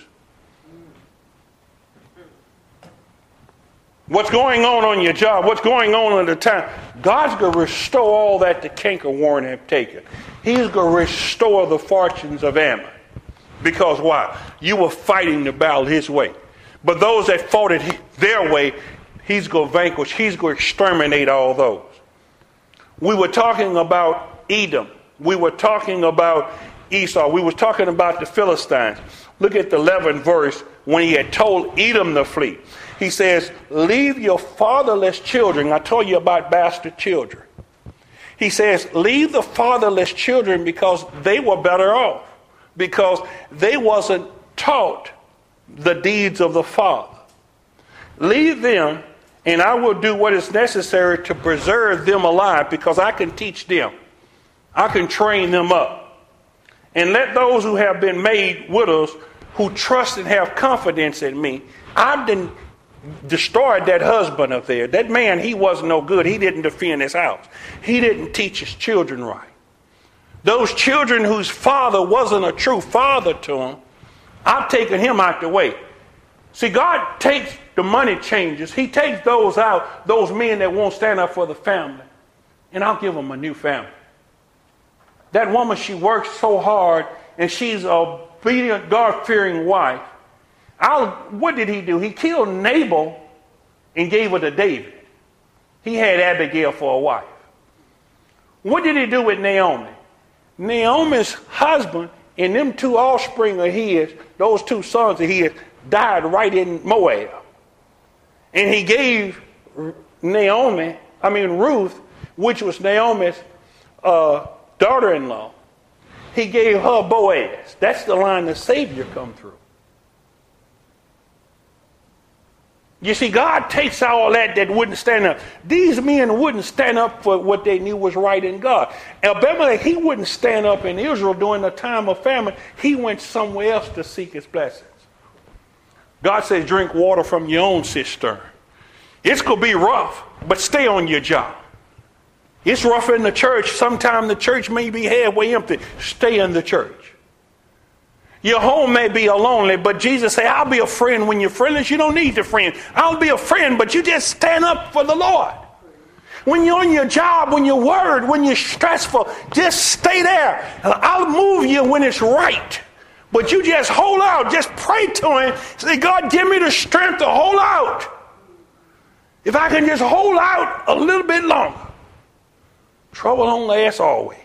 What's going on on your job? What's going on at the time? God's going to restore all that the cankerworm have taken. He's going to restore the fortunes of Ammon. Because why? You were fighting the battle his way. But those that fought it their way, he's going to vanquish. He's going to exterminate all those. We were talking about Edom. We were talking about Esau. We were talking about the Philistines. Look at the eleventh verse when he had told Edom to flee. He says, leave your fatherless children. I told you about bastard children. He says, leave the fatherless children because they were better off. Because they wasn't taught the deeds of the Father. Leave them, and I will do what is necessary to preserve them alive because I can teach them. I can train them up. And let those who have been made widows, who trust and have confidence in me, I've been destroyed that husband up there. That man, he wasn't no good. He didn't defend his house. He didn't teach his children right. Those children whose father wasn't a true father to them, I've taken him out the way. See, God takes the money changers. He takes those out, those men that won't stand up for the family, and I'll give them a new family. That woman, she works so hard, and she's a obedient, God-fearing wife. I'll, what did he do? He killed Nabal and gave her to David. He had Abigail for a wife. What did he do with Naomi? Naomi's husband and them two offspring of his, those two sons of his, died right in Moab. And he gave Naomi, I mean Ruth, which was Naomi's uh, daughter-in-law, he gave her Boaz. That's the line the Savior come through. You see, God takes all that that wouldn't stand up. These men wouldn't stand up for what they knew was right in God. Abimelech, he wouldn't stand up in Israel during the time of famine. He went somewhere else to seek his blessings. God says, drink water from your own cistern. It's going to be rough, but stay on your job. It's rough in the church. Sometimes the church may be halfway empty. Stay in the church. Your home may be lonely, but Jesus said, I'll be a friend when you're friendless. You don't need a friend. I'll be a friend, but you just stand up for the Lord. When you're on your job, when you're worried, when you're stressful, just stay there. I'll move you when it's right. But you just hold out. Just pray to him. Say, God, give me the strength to hold out. If I can just hold out a little bit longer. Trouble don't last always.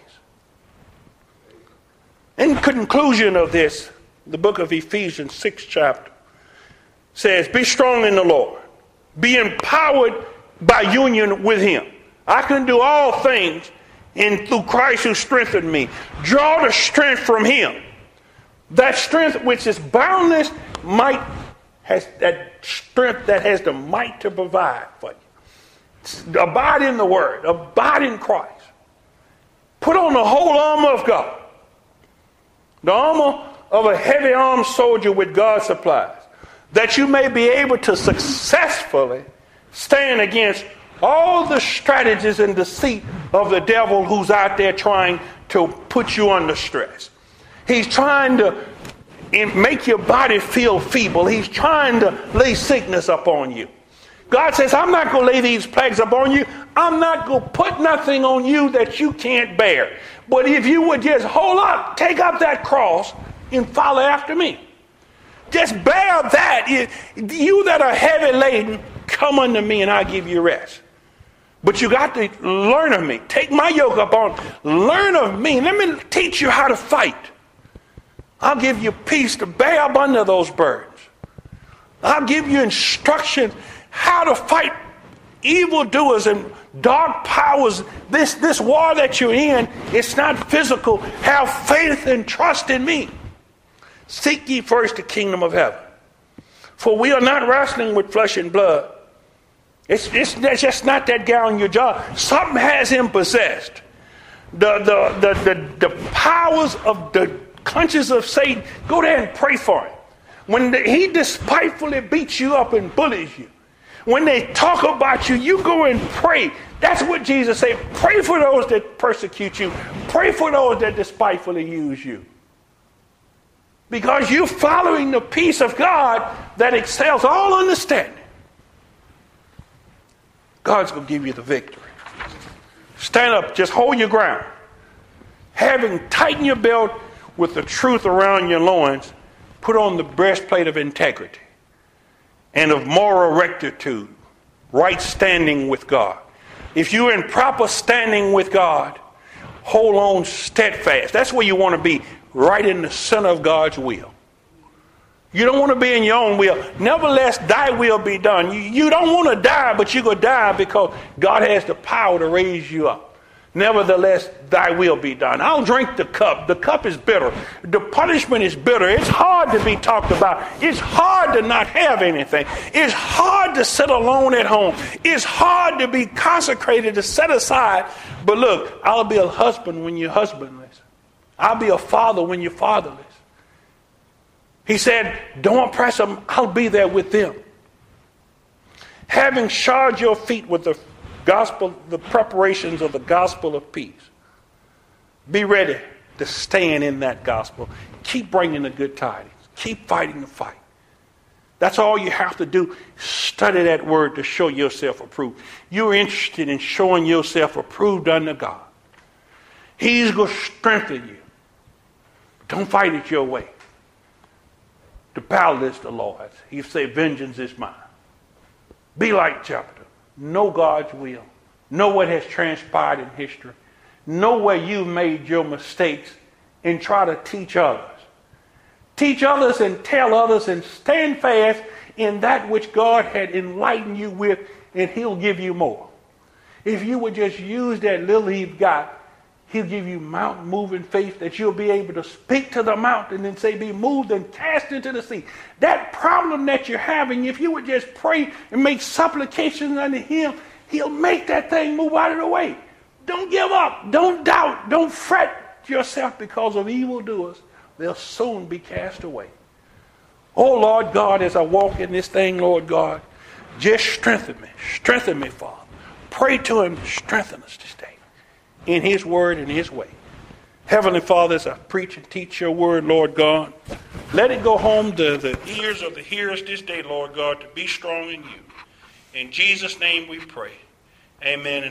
In conclusion of this, the book of Ephesians, sixth chapter, says, be strong in the Lord. Be empowered by union with him. I can do all things in through Christ who strengthened me. Draw the strength from him. That strength which is boundless might has that strength that has the might to provide for you. Abide in the word. Abide in Christ. Put on the whole armor of God. The armor of a heavy armed soldier with God's supplies, that you may be able to successfully stand against all the strategies and deceit of the devil who's out there trying to put you under stress. He's trying to make your body feel feeble. He's trying to lay sickness upon you. God says, I'm not going to lay these plagues upon you. I'm not going to put nothing on you that you can't bear. But if you would just hold up, take up that cross and follow after me. Just bear that. You that are heavy laden, come unto me and I'll give you rest. But you got to learn of me. Take my yoke upon. Learn of me. Let me teach you how to fight. I'll give you peace to bear up under those burdens. I'll give you instructions how to fight evildoers and dark powers. This, this war that you're in, it's not physical. Have faith and trust in me. Seek ye first the kingdom of heaven. For we are not wrestling with flesh and blood. It's, it's, it's just not that guy on your job. Something has him possessed. The, the, the, the, the powers of the conscience of Satan, go there and pray for him. When the, he despitefully beats you up and bullies you, when they talk about you, you go and pray. That's what Jesus said. Pray for those that persecute you. Pray for those that despitefully use you. Because you're following the peace of God that excels all understanding. God's going to give you the victory. Stand up. Just hold your ground. Having tightened your belt with the truth around your loins, put on the breastplate of integrity and of moral rectitude, right standing with God. If you're in proper standing with God, hold on steadfast. That's where you want to be, right in the center of God's will. You don't want to be in your own will. Nevertheless, thy will be done. You, you don't want to die, but you're going to die because God has the power to raise you up. Nevertheless, thy will be done. I'll drink the cup. The cup is bitter. The punishment is bitter. It's hard to be talked about. It's hard to not have anything. It's hard to sit alone at home. It's hard to be consecrated, to set aside. But look, I'll be a husband when you're husbandless. I'll be a father when you're fatherless. He said, don't oppress them. I'll be there with them. Having shod your feet with the gospel, the preparations of the gospel of peace. Be ready to stand in that gospel. Keep bringing the good tidings. Keep fighting the fight. That's all you have to do. Study that word to show yourself approved. You're interested in showing yourself approved unto God. He's going to strengthen you. Don't fight it your way. The battle is the Lord's. He said, vengeance is mine. Be like Jephthah. Know God's will. Know what has transpired in history. Know where you made your mistakes and try to teach others. Teach others and tell others and stand fast in that which God had enlightened you with, and he'll give you more. If you would just use that little you've got, he'll give you mountain moving faith that you'll be able to speak to the mountain and say, be moved and cast into the sea. That problem that you're having, if you would just pray and make supplications unto him, he'll make that thing move out of the way. Don't give up. Don't doubt. Don't fret yourself because of evildoers. They'll soon be cast away. Oh, Lord God, as I walk in this thing, Lord God, just strengthen me. Strengthen me, Father. Pray to him, strengthen us this day in his word and his way. Heavenly Father, as I preach and teach your word, Lord God, let it go home to the ears of the hearers this day, Lord God, to be strong in you. In Jesus' name we pray. Amen.